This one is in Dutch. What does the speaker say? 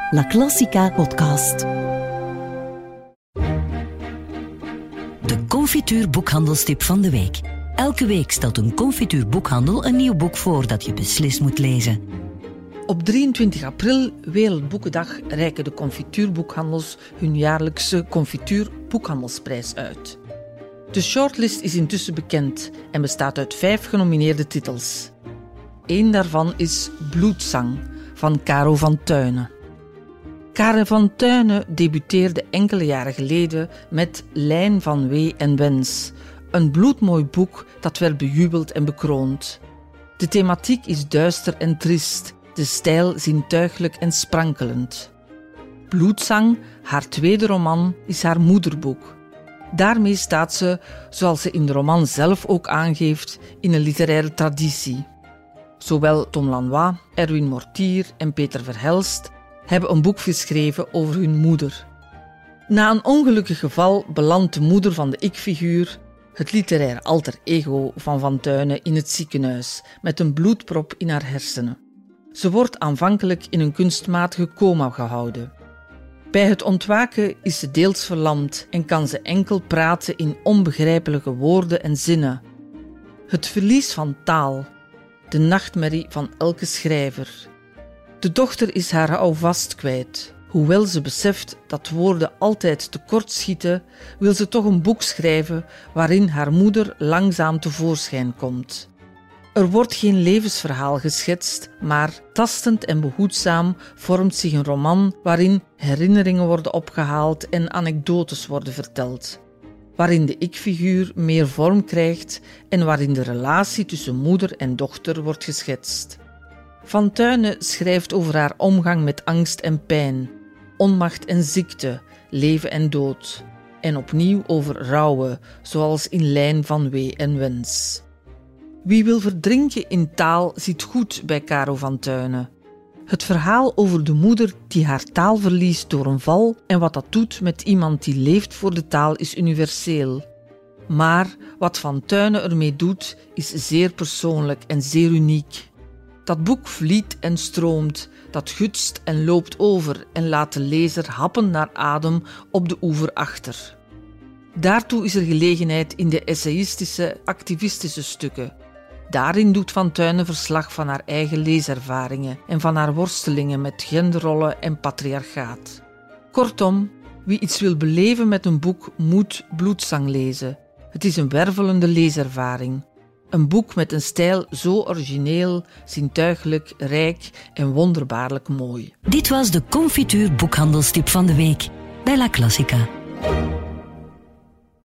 La Classica podcast. De confituurboekhandelstip van de week. Elke week stelt een confituurboekhandel een nieuw boek voor dat je beslist moet lezen. Op 23 april, Wereldboekendag, reiken de confituurboekhandels hun jaarlijkse confituurboekhandelsprijs uit. De shortlist is intussen bekend en bestaat uit 5 genomineerde titels. Eén daarvan is Bloedzang van Caro van Tuyne. Caro van Tuyne debuteerde enkele jaren geleden met Lijn van Wee en Wens, een bloedmooi boek dat werd bejubeld en bekroond. De thematiek is duister en triest, de stijl zintuigelijk en sprankelend. Bloedzang, haar tweede roman, is haar moederboek. Daarmee staat ze, zoals ze in de roman zelf ook aangeeft, in een literaire traditie. Zowel Tom Lanois, Erwin Mortier en Peter Verhelst hebben een boek geschreven over hun moeder. Na een ongelukkig geval belandt de moeder van de ik-figuur, het literaire alter ego van Tuyne, in het ziekenhuis met een bloedprop in haar hersenen. Ze wordt aanvankelijk in een kunstmatige coma gehouden. Bij het ontwaken is ze deels verlamd en kan ze enkel praten in onbegrijpelijke woorden en zinnen. Het verlies van taal, de nachtmerrie van elke schrijver. De dochter is haar houvast kwijt. Hoewel ze beseft dat woorden altijd tekortschieten, wil ze toch een boek schrijven waarin haar moeder langzaam tevoorschijn komt. Er wordt geen levensverhaal geschetst, maar tastend en behoedzaam vormt zich een roman waarin herinneringen worden opgehaald en anekdotes worden verteld. Waarin de ik-figuur meer vorm krijgt en waarin de relatie tussen moeder en dochter wordt geschetst. Van Tuyne schrijft over haar omgang met angst en pijn, onmacht en ziekte, leven en dood. En opnieuw over rouwen, zoals in Lijn van Wee en Wens. Wie wil verdrinken in taal ziet goed bij Caro van Tuyne. Het verhaal over de moeder die haar taal verliest door een val en wat dat doet met iemand die leeft voor de taal is universeel. Maar wat Van Tuyne ermee doet is zeer persoonlijk en zeer uniek. Dat boek vliet en stroomt, dat gutst en loopt over en laat de lezer happen naar adem op de oever achter. Daartoe is er gelegenheid in de essayistische, activistische stukken. Daarin doet Van Tuyne verslag van haar eigen leeservaringen en van haar worstelingen met genderrollen en patriarchaat. Kortom, wie iets wil beleven met een boek moet Bloedzang lezen. Het is een wervelende leeservaring. Een boek met een stijl zo origineel, zintuigelijk, rijk en wonderbaarlijk mooi. Dit was de confituurboekhandelstip van de week bij La Classica.